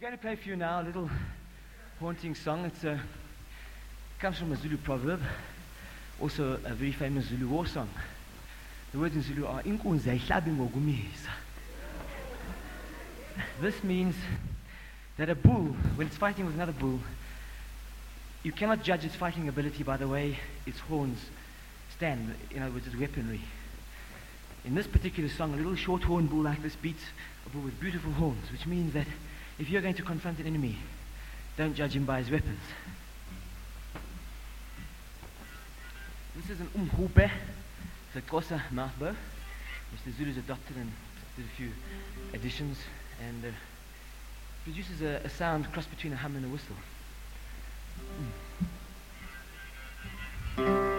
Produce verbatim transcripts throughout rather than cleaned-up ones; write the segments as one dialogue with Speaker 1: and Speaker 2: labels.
Speaker 1: going to play for you now a little haunting song. It's a, comes from a Zulu proverb, also a very famous Zulu war song. The words in Zulu are "Inkunzi ayihlabi ngokumisa." This means that a bull, when it's fighting with another bull, you cannot judge its fighting ability by the way its horns stand, in other words, its weaponry. In this particular song, a little short-horned bull like this beats a bull with beautiful horns, which means that if you're going to confront an enemy, don't judge him by his weapons. This is an umhupe, it's a Xhosa mouth bow, which the Zulus adopted and did a few additions, and uh, produces a, a sound cross between a hum and a whistle. Mm.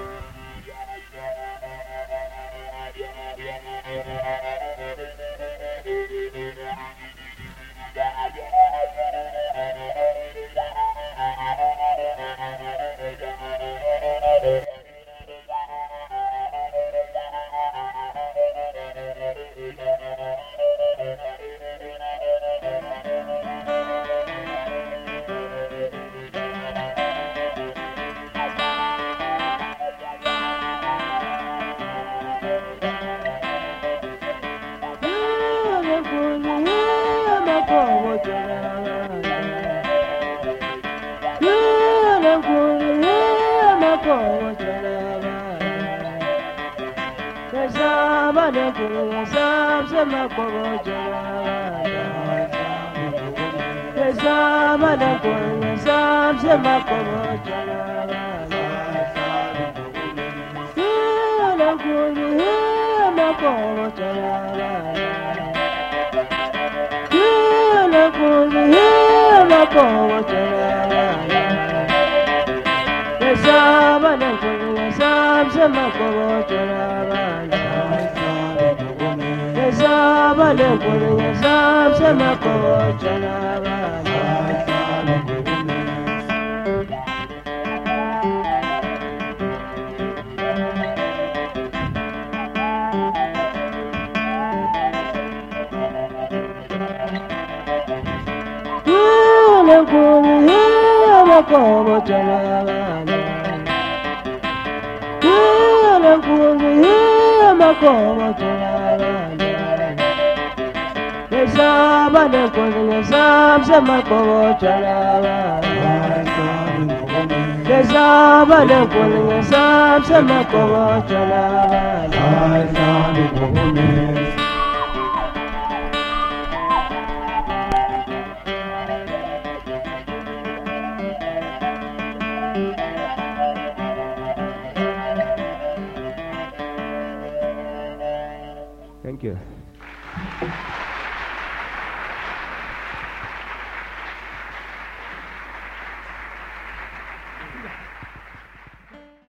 Speaker 2: Thank you.